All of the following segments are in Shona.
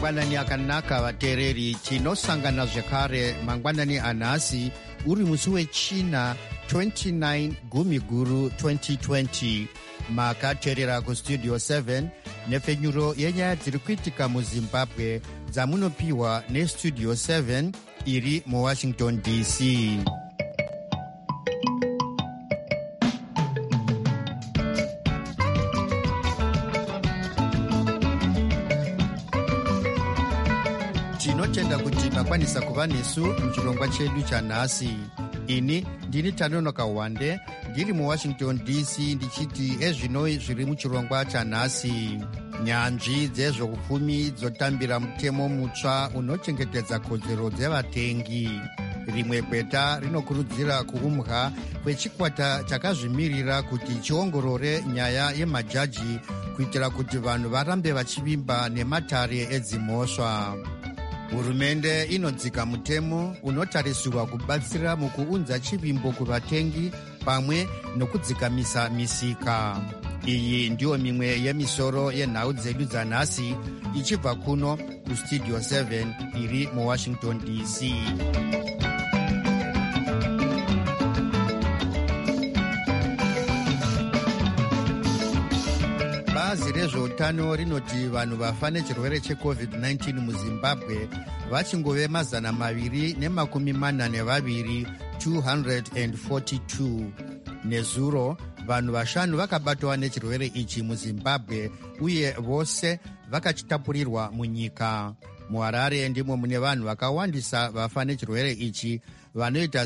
mangwanani akanaka vateereri, tinosangana zvekare mangwanani anhasi uri musi wechina 29 gumiguru 2020. makateerera kustudio 7 nepfenyuro yenyaya dziri kuitika muzimbabwe dzamunopiwa nestudio 7 iri muwashington dc. tinotenda kuti makwanisa kuva nesu muchirongwa chedu chanhasi. ini ndini Tanonoka Wande ndiri muwashington dc ndichiti ezvino zviri muchirongwa chanhasi. nyanzvi dzezvokupfumi dzotambira mutemo mutsva unochengetedza kodzero dzevatengi. rimwe gweta rinokurudzira kuumbwa kwechikwata chakazvimirira kuti chiongorore nyaya yemajaji kuitira kuti vanhu varambe vachivimba nematare edzimhosva. hurumende inodzika mutemo unotarisirwa kubatsira mukuunza chivimbo kuvatengi pamwe nokudzikamisa misika. iyi ndiyo mimwe yemisoro yenhau dzedu dzanhasi ichibva kuno kustudio 7 iri muwashington dc. bazi rezveutano rinoti vanhu vafa nechirwere checovid-19 muzimbabwe vachingove 242 242. nezuro vanhu vashanu vakabatwa nechirwere ichi muzimbabwe uye vose vakachitapurirwa munyika. muharare ndimo mune vanhu vakawandisa vafa nechirwere ichi vanoita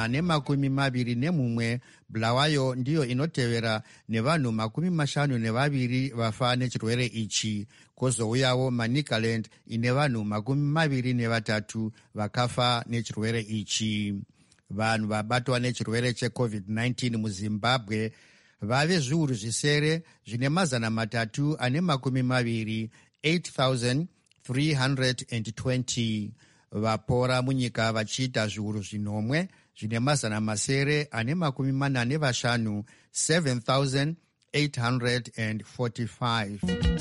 121. bulawayo ndiyo inotevera nevanhu 52 vafa nechirwere ichi. kwozouyawo manicaland ine vanhu 23 vakafa nechirwere ichi. vanhu vabatwa nechirwere checovid-19 muzimbabwe vave zviuru zvisere zvine 320 8,320. vapora munyika vachiita zviuru zvinomwe zvine 845 7,845.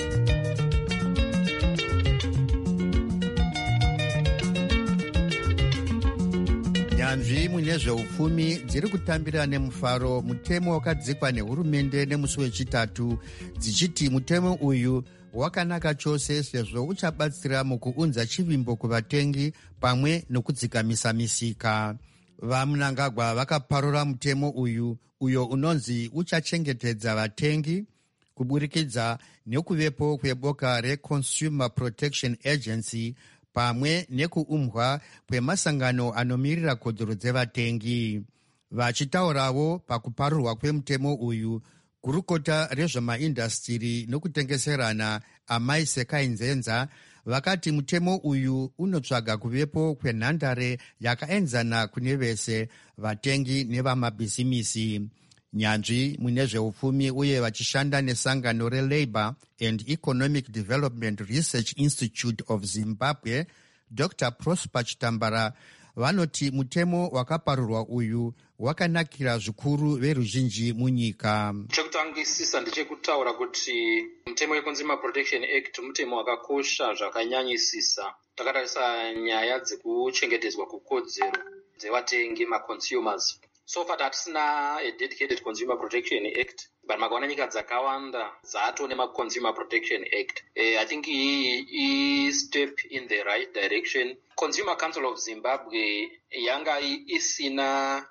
nyanzvi mune zveupfumi dziri kutambira nemufaro mutemo wakadzikwa nehurumende nemusi wechitatu dzichiti mutemo uyu wakanaka chose sezvo uchabatsira mukuunza chivimbo kuvatengi pamwe nokudzikamisa misika. vamunangagwa vakaparura mutemo uyo unonzi uchachengetedza vatengi kuburikidza nekuvepo kweboka reConsumer Protection Agency pamwe nekuumbwa kwemasangano anomirira kodzero dzevatengi. vachitaurawo pakuparurwa kwemutemo uyu, gurukota rezvemaindastiri nokutengeserana Amai Sekainzenza vakati mutemo uyu unotsvaga kuvepo kwenhandare yakaenzana kune vese vatengi nevamabhizimisi. nyanzvi mune zveupfumi uye vachishanda nesangano reLabour and Economic Development Research Institute of Zimbabwe, Dr. Prosper Chitambara vanoti mutemo wakaparurwa uyu wakanakira zvikuru veruzhinji munyika. chekutangisisa ndechekutaura kuti mutemo weConsumer Protection Act mutemo wakakosha zvakanyanyisisa. takatarisa nyaya dzekuchengetedzwa kukodzero dzevatengi maconsumers. so far hatisina a dedicated Consumer Protection Act, but makaona nyika dzakawanda dzato nemaConsumer Protection Act. I think i step in the right direction. Consumer Council of Zimbabwe yanga isina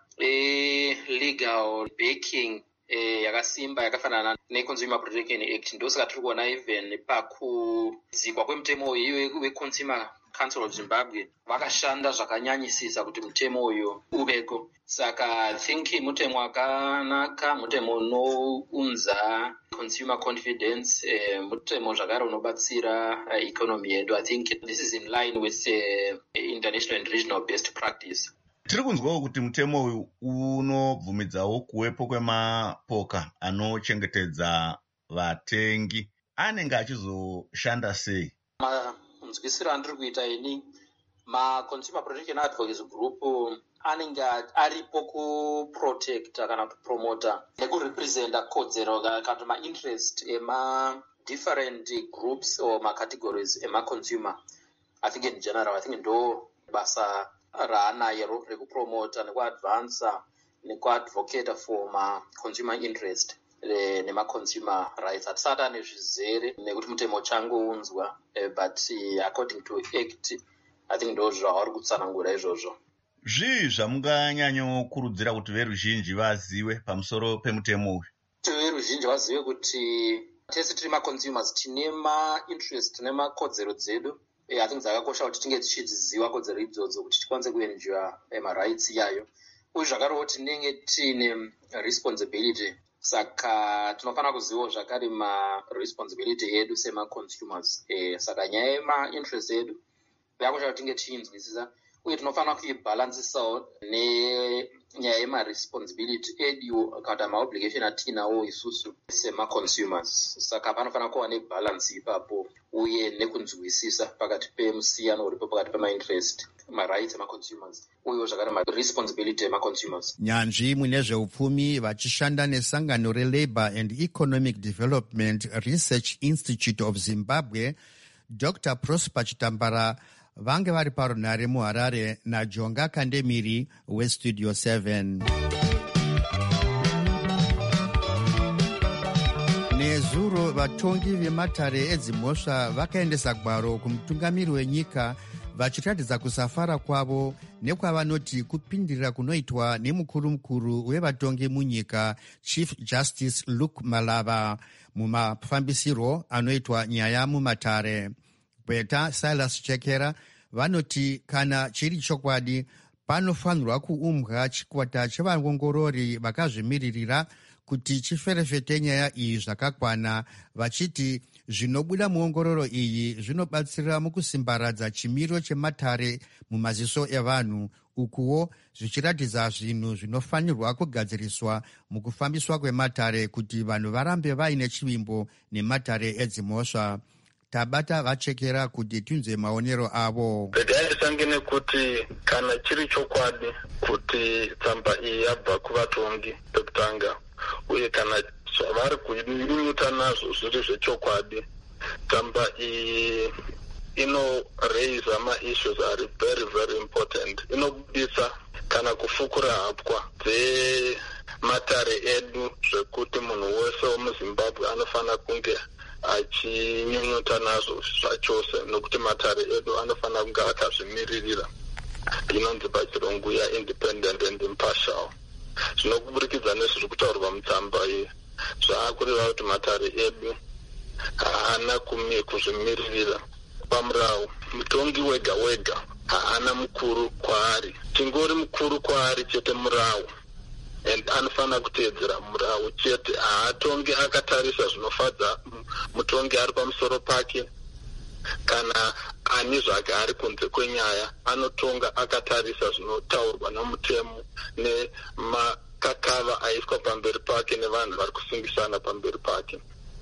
legal backing yakasimba yakafanana neConsumer Protection Act. ndosaka tiri kuona even pakudzikwa kwemutemo uyu weConsumer Council of Zimbabwe vakashanda zvakanyanyisisa kuti mutemo uyu uveko. saka I think mutemo wakanaka, mutemo unounza consumer confidence, mutemo zvakare unobatsira economy yedu. I think this is in line with international and regional best practice. tiri kunzwawo kuti mutemo uyu unobvumidzawo kuwepo kwemapoka anochengetedza vatengi. anenge achizoshanda sei? munzwisiro andiri kuita ini, maConsumer Protection Advocacy Group anenge aripo kuprotecta kana kupromota nekurepresenta kodzero kana kuti mainterest different groups or categories ema-consumer. I think in general, I think ndo basa raanayo rekupromota nekuadvansa nekuadvocata for ma-consumer interest nema-consumer rights. Hatisata nezvizere nekuti mutemo changounzwa, but according to act, I think ndo zvavari kutsanangura izvozvo. Zvii zvamunganyanyokurudzira kuti veruzhinji vazive pamusoro pemutemo uyu? Kuti veruzhinji vazive kuti tese tiri ma-consumers tine ma-interest nemakodzero dzedu. I think dzakakosha kuti tinge tichidziziva kodzero idzodzo kuti tikwanise kuenjoy ma-rights yayo. Uye zvakarewo tinenge tine responsibility. Saka tinofanira kuzivawo zvakare ma-responsibility yedu sema-consumers. Saka nyaya yema-interest yedu yakosha kuti tinge tichiinzwisisa. Uye tinofanira kuibhalansisawo nenyaya yema-responsibility edu kana ma-obligation atinawo isusu sema-consumers. Saka panofanira kuva nebalance ipapo uye nekunzwisisa pakati pemusiyano uripo pakati pema-interest, ma-rights ema-consumers uye zvakare ma-responsibility ema-consumers. Nyanzvi mune zveupfumi vachishanda nesangano reLabour and Economic Development Research Institute of Zimbabwe, Dr. Prosper Chitambara, vange vari parunhare muHarare naJonga Kandemiri weStudio 7. Nezuro vatongi vematare edzimhosva vakaendesa gwaro kumutungamiri wenyika vachiratidza kusafara kwavo nekwavanoti kupindirira kunoitwa nemukuru wevatongi munyika Chief Justice Luke Malava mumafambisiro anoitwa nyaya mumatare. Beta Silas Chekera vanoti kana chiri chokwadi panofanirwa kuumbwa chikwata chevangongorori vakazvimiririra kuti chiferefete nyaya iyi zvakakwana, vachiti zvinobuda muongororo iyi zvinobatsira mukusimbaradza chimiro chematare mumaziso evanhu, ukuwo zvichiratidza zvinhu zvinofanirwa kugadziriswa mukufambiswa kwematare kuti vanhu varambe vaine chivimbo nematare edzimhosva. Tabata Vachekera kuti tunze maonero avo. Ndaisange nekuti kana chiri chokwadi kuti tsamba iyi yabva kuvatongi pekutanga, uye kana zvavari kunyunyuta nazvo zviri zvechokwadi, tsamba iyi raise ma-issues are very very important. Inobudisa kana kufukura hapwa dzematare edu zvekuti munhu wese wemuZimbabwe anofanira kunge achinyunyuta nazvo zvachose, nokuti matare edu anofanira kunge akazvimiririra, inonzi pachirungu independent and impartial. Zvinokuburikidza nezviri kutaurwa mutsamba iyi zvaakureva kuti matare edu haana kuzvimiririra. Pamurau, mutongi wega wega haana mukuru kwaari, tingori mukuru kwaari chete murau, and anofanira kuteedzera murau chete. Haatongi akatarisa zvinofadza mutongi ari pamusoro pake kana ani zvake ari kunze kwenyaya, anotonga akatarisa zvinotaurwa nomutemo nemakakava aiswa pamberi pake nevanhu vari kusungisana pamberi pake.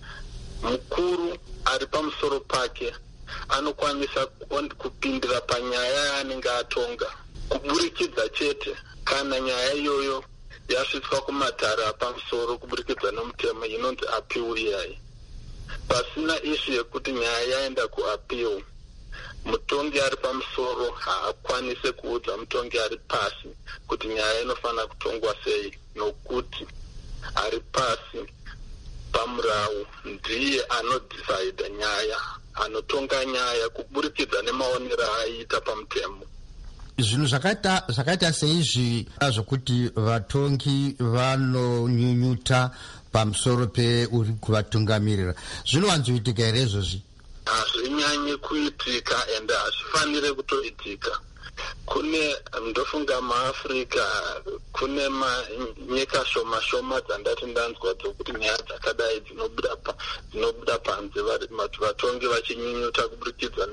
Mukuru ari pamusoro pake anokwanisa kupindira panyaya yaanenge atonga kuburikidza chete kana nyaya iyoyo yasvitswa kumatare apamusoro kuburikidza nomutemo inonzi appeal iyai. Pasina ishu yekuti nyaya yaenda kuappeal, mutongi ari pamusoro haakwanise kuudza mutongi ari pasi kuti nyaya inofanira kutongwa sei, nokuti ari pasi pamurau ndiye anodecide nyaya, anotonga nyaya kuburikidza nemaonero aiita pamutemo. Zvinhu zvakaita seizvi zvokuti vatongi vanonyunyuta pamusoro peuri kuvatungamirira zvinowanzoitika here izvozvi? Hazvinyanyi kuitika ende hazvifanire kutoitika. Kune ndofunga maAfrica kune nyika shoma shoma dzandati ndanzwa dzokuti nyaya dzakadai dzinobuda panze vatongi vachinyunyuta kuburikidza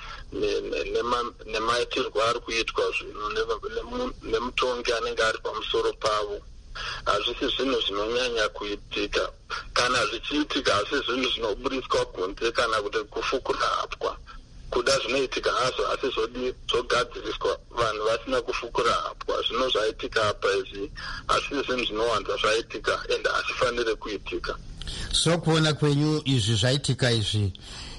nemaitirwo ari kuitwa zvinhu nemutongi anenge ari pamusoro pavo. Hazvisi zvinhu zvinonyanya kuitika, kana zvichiitika hazvi zvinhu zvinoburiswa kunze kana kuti kufukura hapwa. Kuda zvinoitika hazvo asi zogadziriswa vanhu vasina kufukura hapwa. Zvino zvaitika apa izvi hazvisi zvinhu zvinowanza zvaitika ende hazvifanire kuitika. So kuona kwenyu izvi zvaitika izvi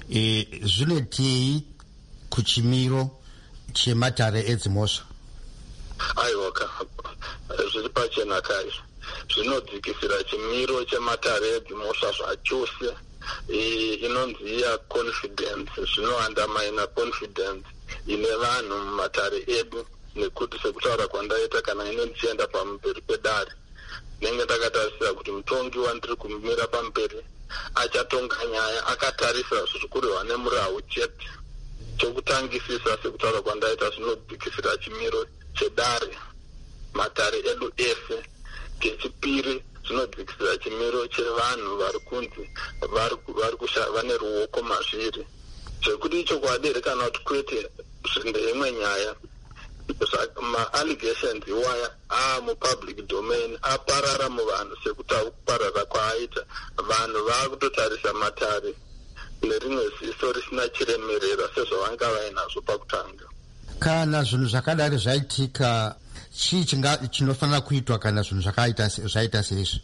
zvinotei kuchimiro chematare edzimhosva? Aiwaka zviri pachenaka izvi zvinodzikisira chimiro chematare edzimhosva zvachose. Inonzi iya confidence, zvinoandamaina confidence ine vanhu mumatare edu, nekuti sekutaura kwandaita kana ine ndichienda pamberi pedare nenge ndakatarisira kuti mutongi wandiri kumira pamberi achatonga nyaya akatarisa zviri kurehwa nemurau chete. Chokutangisisa sekutaura kwandaita zvinodzikisira chimiro chedare matare edu ese. Chechipiri zvinodzikisira chimiro chevanhu vari kunzi vane ruoko mazviri. Zvekuti ichokwadi kana kuti kwete ndeyimwe nyaya. Ma-allegations iwaya mupublic domain aparara muvanhu sekuti kuparara kwaaita vanhu vakutotarisa matare nerimwe ziso risina chiremerera sezvavanga vainazvo pakutanga. Kana zvinhu zvakadai zvaitika, chii chinofanira kuitwa kana zvinhu zvaita seizvi?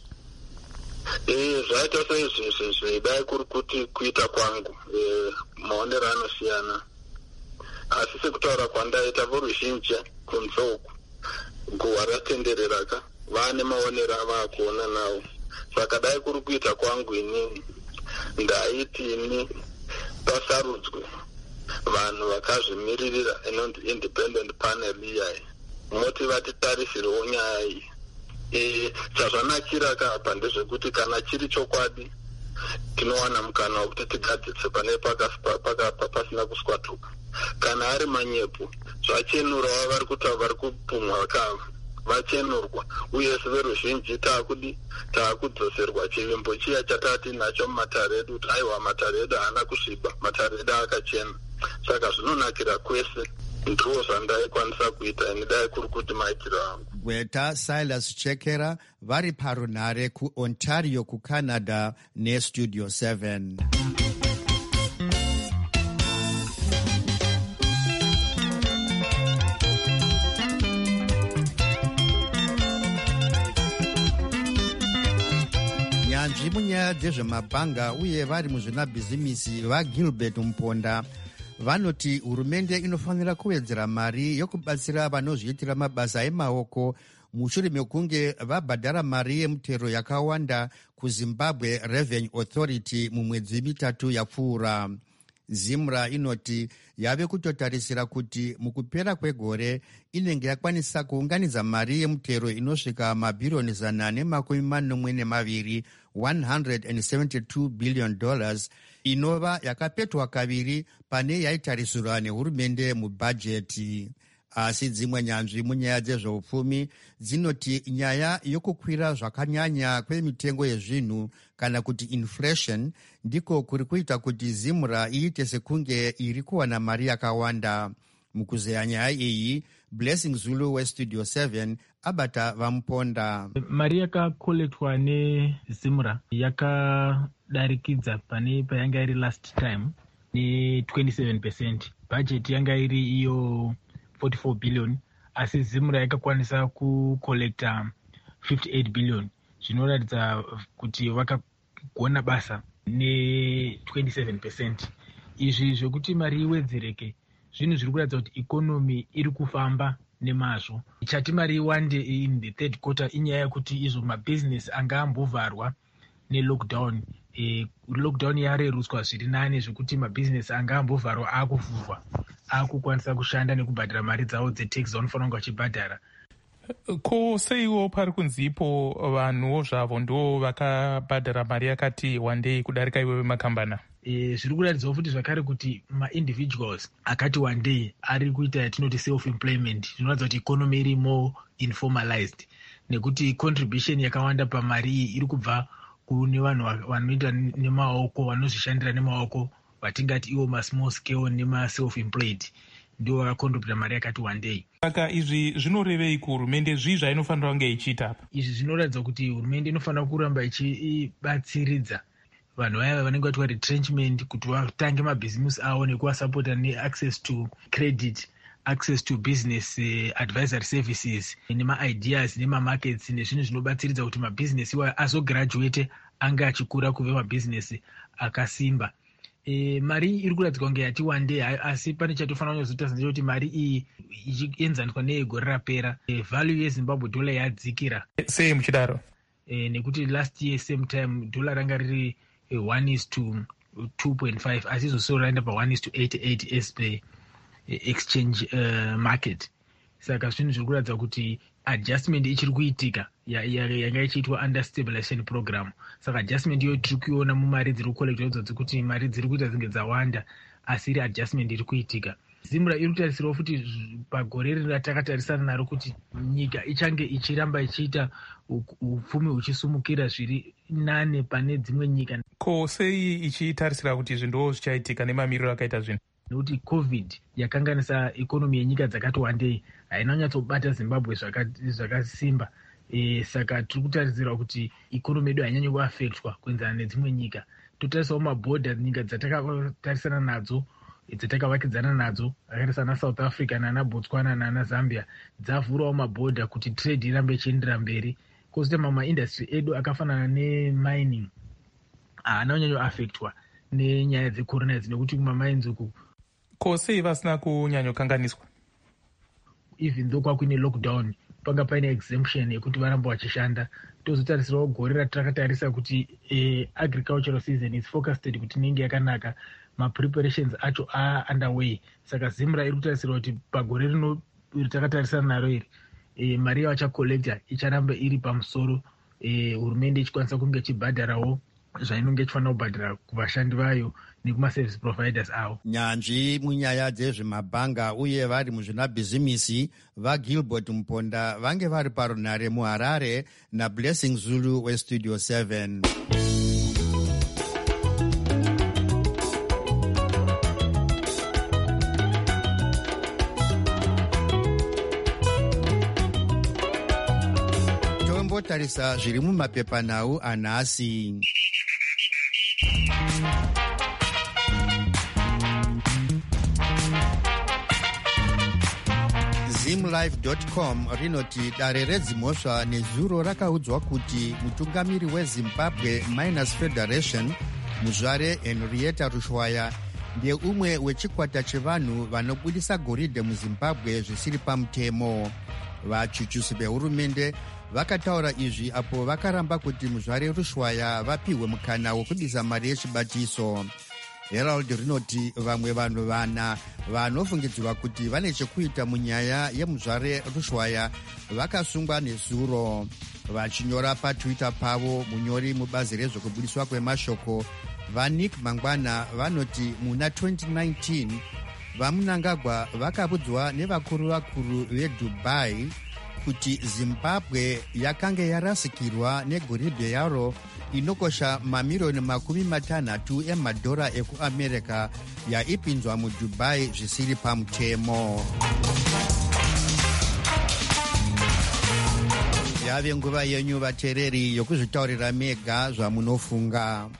Zvaita seizvi zvidai kuri kuti kuita kwangu maonero anosiyana, asi sekutaura kwandaita voruzhinji kunze uku guwa ratendereraka vane maonero avakuona nawo. Saka dai kuri kuita kwangu inini ndaiti ini pasarudzwe vanhu vakazvimiririra inonzi independent panel iyayi moti vatitarisiriwo nyaya iyi. Chazvanakira apa ndezvekuti kana chiri chokwadi tinowana mukana wekuti tigadzitse pane pasina kuswatuka. Kana ari manyepo zvachenurawo vari kutaura vari kupumwa vachenurwa, uye severuzhinji taakudzoserwa chivimbo chiya chatati nacho mumatare edu kuti aiwa matare edu haana kusviba, matare edu akachena. Saka zvinonakira kwese. Ndiro zvandaikwanisa kuita ini dai kuri kuti maitiro angu. Gweta Silas Chekera vari parunhare kuOntario kuCanada neStudio 7. Nyanzvi munyaya dzezvemabhanga uye vari muzvinabhizimisi vaGilbert Mponda vanoti hurumende inofanira kuwedzera mari yokubatsira vanozviitira mabasa emaoko mushure mekunge vabhadhara mari yemutero yakawanda kuZimbabwe Revenue Authority mumwedzi mitatu yapfuura. ZIMRA inoti yave kutotarisira kuti mukupera kwegore inenge yakwanisa kuunganidza mari yemutero inosvika mabhiriyoni 442 $172 billion, inova yakapetwa kaviri pane yaitarisirwa nehurumende mubhajeti. Asi dzimwe nyanzvi munyaya dzezveupfumi dzinoti nyaya yokukwira zvakanyanya kwemitengo yezvinhu kana kuti inflation ndiko kuri kuita kuti ZIMRA iite sekunge iri kuwana mari yakawanda. Mukuzeya nyaya iyi, Blessing Zulu weStudio 7 abata vamuponda. Mari yakakoletwa neZIMRA yakadarikidza pane payanga iri last time ne27%. Budget yanga iri iyo 44 billion, asi ZIMRA yakakwanisa kukolekta 58 billion. Zvinoratidza kuti vakagona basa ne27%. Izvi zvokuti mari iwedzereke zvinhu zviri kuratidza kuti ikonomi iri kufamba nemazvo. Chati mari iwande in the third quarter inyaya yekuti izvo mabhizinesi anga ambovharwa nelockdown. Lockdown yarerutswa zviri nane zvekuti mabhizinesi anga ambovharwa akuvhurwa, akukwanisa kushanda nekubhadhara mari dzavo dzetex vanofanira kunge vachibhadhara. Ko seiwo pari kunzipo vanhuwo zvavo ndo vakabhadhara mari yakati wandei kudarika iwe vemakambana? Zviri kuratidzawo futi zvakare kuti ma-individuals akati wandei ari kuita yatinoti self-employment. Zvinoratidza kuti ikonomi iri more informalized nekuti contribution yakawanda pamari iyi iri kubva kune vanhu vanoita nemaoko, vanozvishandira nemaoko, vatingati iwo ma-small scale nema-self-employed, ndio vakakontribhuta mari yakati wandei. Saka izvi zvinorevei kuhurumende? Zvii zvainofanira kunge ichiita apa? Izvi zvinoratidza kuti hurumende inofanira kuramba ichibatsiridza vanhu vaya vanenge vatiwa retrenchment kuti vatange mabhizimusi avo nekuvasapota ne-access to credit, access to business advisory services, nema-ideas, nema-markets nezvinhu zvinobatsiridza kuti mabhizinesi iwayo azograduate anga achikura kuve mabhizinesi akasimba. Mari iri kuradzika kunge yati wande, asi pane chatofanira kunyazotarisira kuti mari iyi ichienzaniswa neyegore rapera, value yezimbabwe dollar yadzikira. Sei muchidaro? Nekuti last year same time dollar ranga riri 1:2.5, asi izosoro raenda pa 1:88 as per exchange market. Saka zvinhu zviri kuratidza kuti adjustment ichiri kuitika yanga ichiitwa under stabilization program. Saka adjustment iyo tiri kuiona mumari dziri kukolektiwa kuti mari dziri kuita dzinge dzawanda, asi iri adjustment iri kuitika. Zimbra iri kutarisirawo futi pagore rino ratakatarisana naro kuti nyika ichange ichiramba ichiita upfumi huchisumukira zviri nane pane dzimwe nyika. Ko sei ichitarisira kuti izvi ndo zvichaitika nemamiriro akaita zvinhu? Nekuti covid yakanganisa ikonomi yenyika dzakati wandei haina kunyatsobata Zimbabwe zvakasimba. Saka tiri kutarisira kuti ikonomi yedu hainyanya kuafektwa kuenzana nedzimwe nyika. Totarisawo mabhodha nyika dzatakatarisana nadzo, dzatakavakidzana nadzo, akaita sana South Africa nana Botswana nana Zambia, dzavhurawo mabhodha kuti trade irambe ichiendera mberi. Kozoita mamwe industry edu akafanana nemining haana kunyanya kuafektwa nenyaya dzecorona idzi, nekuti kumamines uku ko sei vasina kunyanyokanganiswa? Even though kwakuine lockdown panga paine exemption yekuti varamba vachishanda. Tozotarisirawo gore ratakatarisa kuti agricultural season is focused kuti inenge yakanaka, mapreparations acho underway. Saka Zimbra iri kutarisira kuti pagore rino ritakatarisana naro iri, mari yavachakolekta icharamba iri pamusoro, hurumende ichikwanisa kunge ichibhadharawo zvainonge ichifanira kubhadhara kuvashandi vayo nekuma-service providers avo. Nyanzvi munyaya dzezvemabhanga uye vari muzvinabhizimisi vaGilbert Muponda vange vari parunhare muHarare naBlessing Zulu weStudio 7. Tombotarisa zviri mumapepanhau anhasi. Zimlife.com rinoti dare redzimhosva nezuro rakaudzwa kuti mutungamiri weZimbabwe Miners Federation muzvare Henrietta Rushwaya ndiye umwe wechikwata chevanhu vanobudisa goridhe muZimbabwe zvisiri pamutemo. Vachuchusi vehurumende vakataura izvi apo vakaramba kuti muzvare Rushwaya vapiwe mukana wekudisa mari yechibatiso. Herald rinoti vamwe vanhu vana vanofungidzirwa kuti vane chekuita munyaya yemuzvare Rushwaya vakasungwa nezuro. Vachinyora paTwitter pavo, munyori mubazi rezvekubudiswa kwemashoko vaNick Mangwana vanoti muna 2019 vaMnangagwa vakabudzwa nevakuru veDubai kuti Zimbabwe yakange yarasikirwa negoridhe yaro inokosha mamiriyoni 60 emadhora ekuAmerica yaipinzwa muDubai zvisiri pamutemo. Yave nguva yenyu vateereri yokuzvitaurira mega zvamunofunga.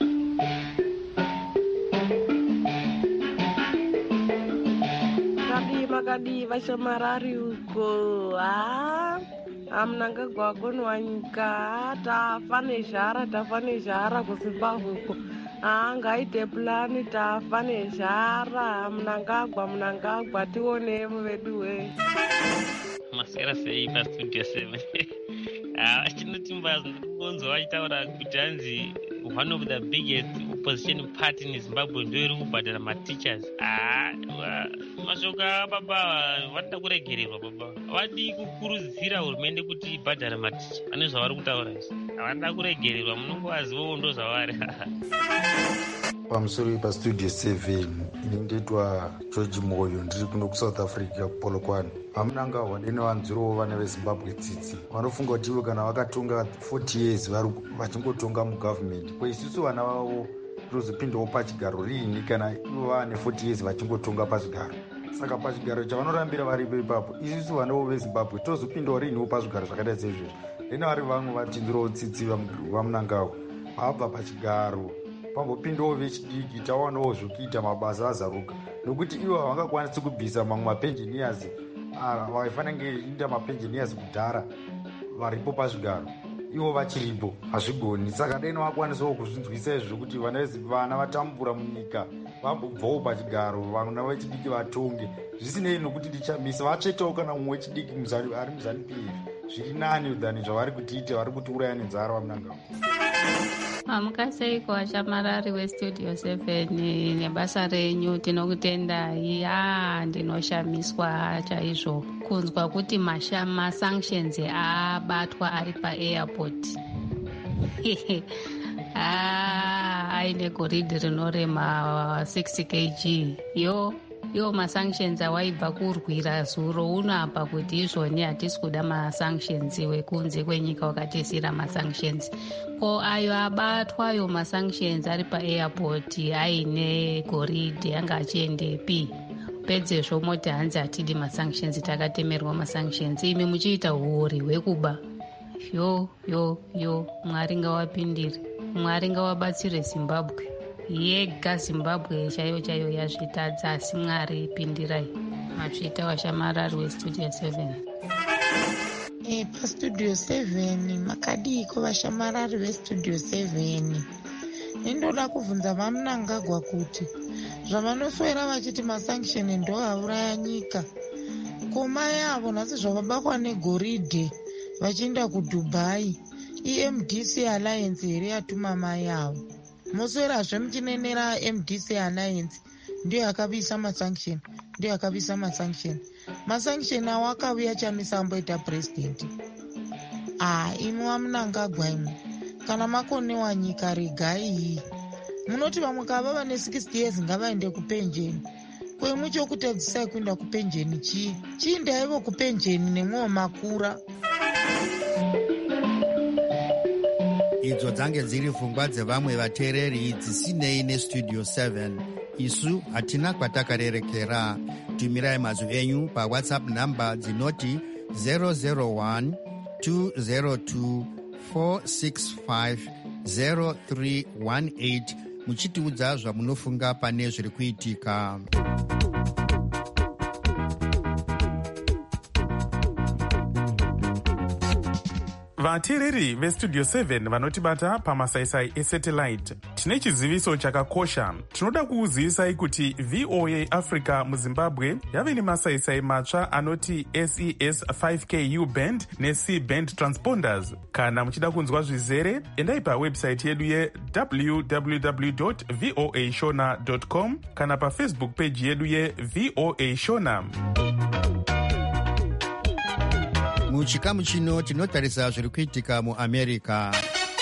Makadi vashamarari uko Mnangagwa akonwa nyika tafa nezhara kuZimbabwe uko ngaite plani tafa nezhara. Mnangagwa tione muvedu we masera sei paStudio 7 chinotimba ndinonzwa vachitaura kuti hanzi one of the biggest opposition party in Zimbabwe ndio iri kubhadhara mateachers. Mashoko baba vanoda kuregererwa baba, vadi kukurudzira hurumende kuti ibhadhare maticha. Pane zvavari kutaura izvi, havanoda kuregererwa, munongovazivawo ndo zvavari. Pamusoro paStudio 7 inendetwa George Moyo, ndiri kuno kuSouth Africa kuPolokwane. VaMnangagwa nevanzwirowo vana veZimbabwe tsitsi vanofunga kuti ivo kana vakatonga 40 years vari vachingotonga mugovernment, isusu vana vavo tozopindawo pachigaro riini kana ivo vane 40 years vachingotonga pachigaro. Saka pachigaro chavanorambira varipo ipapo, isusu vanavo veZimbabwe tozopindawo riiniwo pazvigaro zvakaita seizvozvo. Lena vari vamwe vatinzwirowo tsitsi vaMnangagwa vabva pachigaro pambopindawo vechidiki tawanawo zvokuita mabasa azaruka, nokuti ivo havangakwanisi kubvisa mamwe mapenjiniyazi vaifanira kunge ita mapenjiniyazi kudhara varipo pazvigaro. ivo vachiripo hazvigoni. Saka dai navakwanisawo kuzvinzwisa izvi kuti vana vatambura munyika vambobvawo pachigaro, vana vechidiki vatonge zvisinei nokuti ndichamisa vatsvetawo kana mumwe wechidiki ari muzanupf. Zviri nani than zvavari kutiita, vari kutiuraya nenzara vamunanga. Amukaseiko Washamarari weStudio 7 nebasa renyu, tinokutendai. Ndinoshamiswa chaizvo kunzwa kuti masanctions abatwa ari paairport. Aine goridhe rinorema 60 kg yo masanctions awaibva kurwira zuro uno apa kuti izvoni hatisi kuda masanctions wekunze kwenyika wakatisira masanctions. Ko ayo abatwa yo masanctions ari paairport aine goridhe anga achiendepi? Pedzezvo moti hanzi hatidi masanctions, takatemerwa masanctions. Imi muchiita uori hwekuba. Yo Mwari ngawapindire, Mwari ngawabatsire Zimbabwe yega. Zimbabwe chaiyo yazvitadza, asi Mwari pindirai. Matsvita Washamarari weStudio 7. PaStudio 7 makadiko Washamarari weStudio 7. Ndoda kubvunza vamunangagwa kuti zvavanoswera vachiti masanction ndo auraya nyika, koma yavo nhasi zvavabakwa negoridhe vachienda kuDubai, MDC Alliance here yatuma mai avo. Moswerazve muchinenera MDC Alliance ndiyo yakavisa masanction. Masanction awo akauya chamisa amboita president. Imi vamunangagwa imwe kana makonewa nyika regai. Munoti vamwe kava vane 60 years ngavaende kupenjeni. Kwemwe chokutadzisai kuenda kupenjeni chii? Chiindaivo kupenjeni nemwewo makura. Idzo dzange dziri pfungwa dzevamwe vateereri dzisinei neStudio 7. Isu hatina kwatakarerekera. Tumirai mazwi enyu paWhatsApp namba dzinoti 001 202 465 0318 muchitiudza zvamunofunga pane zviri kuitika. vateereri veStudio 7 vanotibata pamasaisai esatellite, tine chiziviso chakakosha. Tinoda kuuzivisai kuti VOA Africa muZimbabwe yave nemasaisai matsva anoti SES 5Ku band neC band transponders. Kana muchida kunzwa zvizere, endai pawebsite yedu ye-www.voashona.com kana pafacebook page yedu ye-VOA Shona. Muchikamu chino tinotarisa zviri kuitika muAmerica.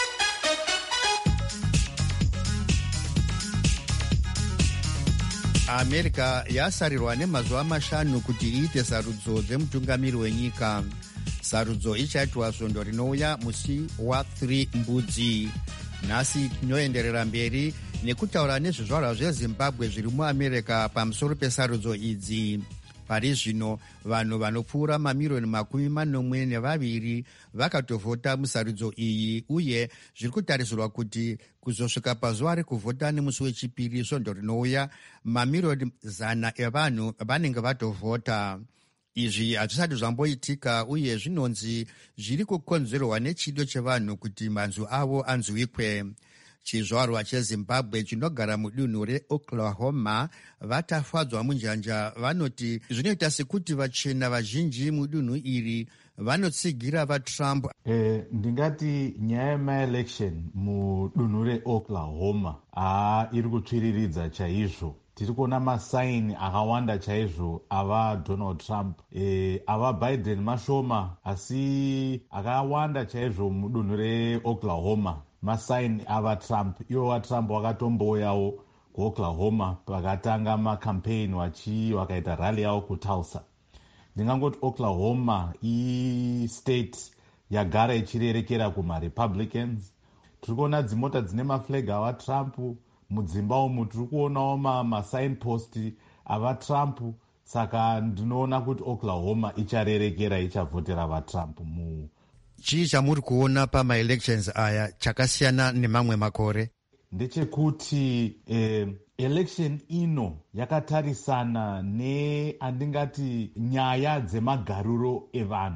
America yasarirwa nemazuva mashanu kuti iite sarudzo dzemutungamiri wenyika. Sarudzo ichaitwa svondo rinouya musi wa3 Mbudzi. Nhasi tinoenderera mberi nekutaura nezvizvarwa zveZimbabwe zviri muAmerica pamusoro pesarudzo idzi. Pari zvino vanhu vanopfuura mamirioni 42 vakatovhota musarudzo iyi, uye zviri kutarisirwa kuti kuzosvika pazuva rekuvhota nemusi wechipiri svondo rinouya mamirioni 100 evanhu vanenge vatovhota. Izvi hazvisati zvamboitika, uye zvinonzi zviri kukonzerwa nechido chevanhu kuti manzwi avo anzwikwe. Chizvarwa cheZimbabwe chinogara mudunhu reOklahoma vatafadzwa munjanja. Vanoti zvinoita sekuti vachena vazhinji mudunhu iri vanotsigira vaTrump. Ndingati nyaya yemaelection mudunhu reOklahoma iri kutsviriridza chaizvo. Tiri kuona masaini akawanda chaizvo ava Donald Trump. Ava Biden mashoma, asi akawanda chaizvo mudunhu reOklahoma. Masaini ava Trump. Iwo waTrump wakatomboyawo kuOklahoma pakatanga makampeni wakaita rally yawo kuTulsa. Ndingangoti Oklahoma state yagara ichirerekera kumaRepublicans. Tiri kuona dzimota dzine maflag ava Trump. Mudzimba umu tiri kuonawo masignpost ava Trump. Saka ndinoona kuti Oklahoma icharerekera, ichavhotera vaTrump chii chamuri kuona pamaelections aya chakasiyana nemamwe makore? Ndechekuti election ino yakatarisana neandingati nyaya dzemagariro evanhu.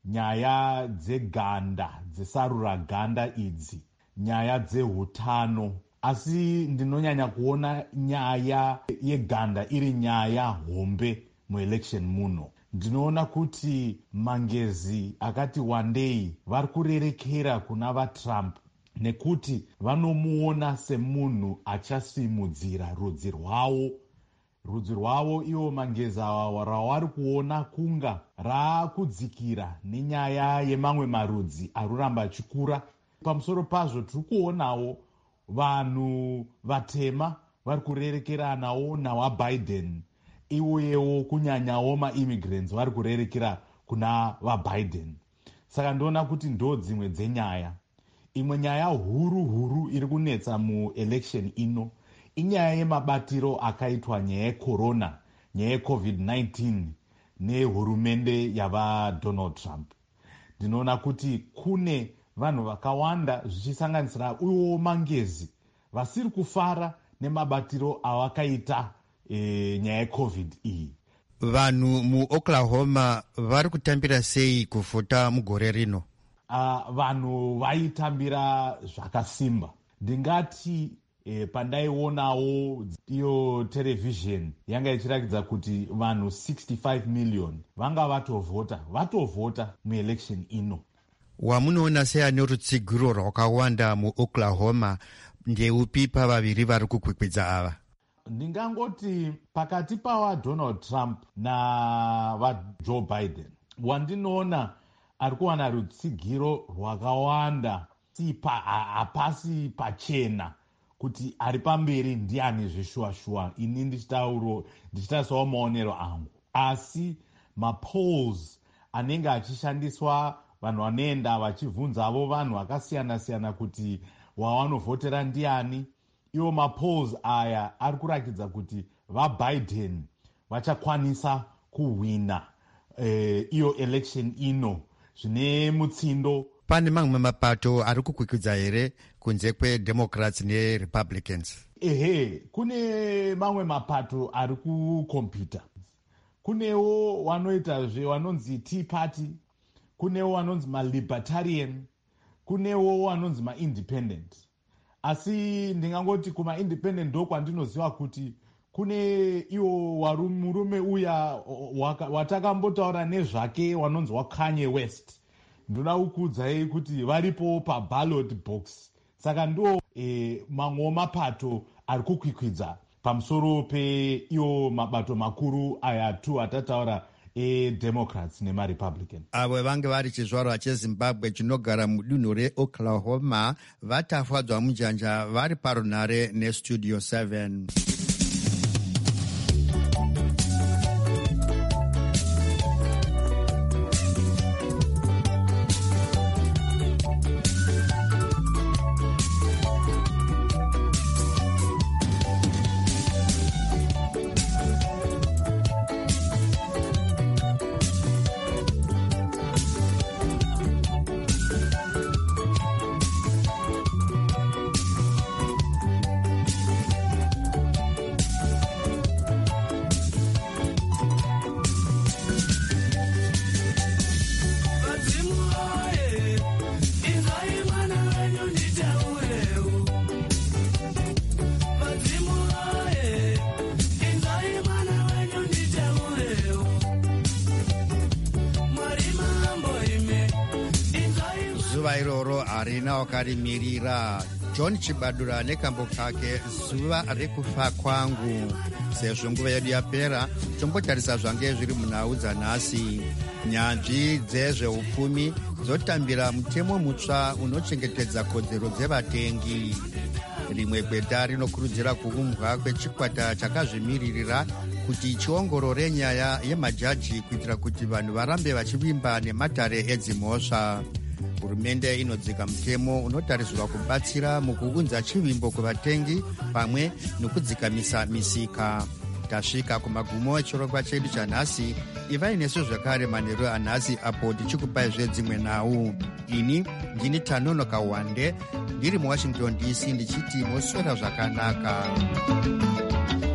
nyaya dzeganda, dzesarura ganda idzi, nyaya dzehutano. Asi ndinonyanya kuona nyaya yeganda iri nyaya hombe muelection muno. Ndinoona kuti mangezi akati wandei vari kurerekera kuna vaTrump nekuti vanomuona semunhu achasimudzira rudzi rwavo. Ivo mangezi ava ravari kuona kunga raakudzikira nenyaya yemamwe marudzi aruramba achikura. Pamusoro pazvo tiri kuonawo vanhu vatema vari kurerekeranawo nawaBiden, iwewo kunyanyawo maimmigrants vari kurerekera kuna vaBiden. Saka ndoona kuti ndo dzimwe dzenyaya. Imwe nyaya huru iri kunetsa muelection ino inyaya yemabatiro akaitwa nyaya yecorona, nyaya yeCovid-19 nehurumende yavaDonald Trump. Ndinoona kuti kune vanhu vakawanda zvichisanganisira uyewo mangezi vasiri kufara nemabatiro avakaita nyaya yeCovid iyi. Vanhu muOklahoma vari kutambira sei kuvhota mugore rino? Vanhu vaitambira zvakasimba. Ndingati pandaionawo iyo television yanga ichiratidza kuti vanhu 65 million vanga vatovhota muelection ino. Wamunoona sei ane rutsigiro rwakawanda muOklahoma ndeupi pavaviri vari kukwikwidza ava? Ndingangoti pakati pavaDonald Trump navaJoe Biden, wandinoona ari kuwana rutsigiro rwakawanda, hapasi pachena kuti ari pamberi ndiani zveshuwa-shuwa. Ini ndichitarisawo maonero angu, asi mapolls anenge achishandiswa, vanhu vanoenda vachibvunzavo vanhu vakasiyana-siyana kuti wavanovhotera ndiani. Iwo mapolls aya ari kurakidza kuti vaBiden vachakwanisa kuhwina iyo election ino zvine mutsindo. Pane mamwe mapato ari kukwikwidza here kunze kweDemocrats neRepublicans? Kune mamwe mapato ari kukompita. Kunewo wanoitazve wanonzi Tea Party, kunewo wanonzi maLibertarian, kunewo wanonzi maIndependent. Asi ndingangoti kumaIndependent ndo kwandinoziva kuti kune iwo murume uya watakambotaura nezvake wanonzi waKanye West. Ndoda kukuudzai kuti varipo paballot box. Saka ndo mamwe mapato ari kukwikwidza pamusoro peiwo mabato makuru aya 2 atataura eDemocrats nemaRepublican. Avo vange vari chizvarwa cheZimbabwe chinogara mudunhu reOklahoma vatafadzwa munjanja vari parunhare neStudio 7. Zuva iroro harina wakarimirira. John Chibadura nekambo kake zuva rekufa kwangu. Sezvo nguva yedu yapera, tombotarisa zvange zviri munhau dzanhasi. Nyanzvi dzezveupfumi dzotambira mutemo mutsva unochengetedza kodzero dzevatengi. Rimwe gweta rinokurudzira kuumbwa kwechikwata chakazvimiririra kuti chiongorore nyaya yemajaji kuitira kuti vanhu varambe vachivimba nematare edzimhosva. Hurumende inodzika mutemo unotarisirwa kubatsira mukuunza chivimbo kuvatengi pamwe nokudzikamisa misika. Tasvika kumagumo echirongwa chedu chanhasi. Ivai nesu zvakare manheru anhasi apo tichikupai zvedzimwe nhau. Ini ndini Tanonoka Wande ndiri muWashington DC ndichiti moswera zvakanaka.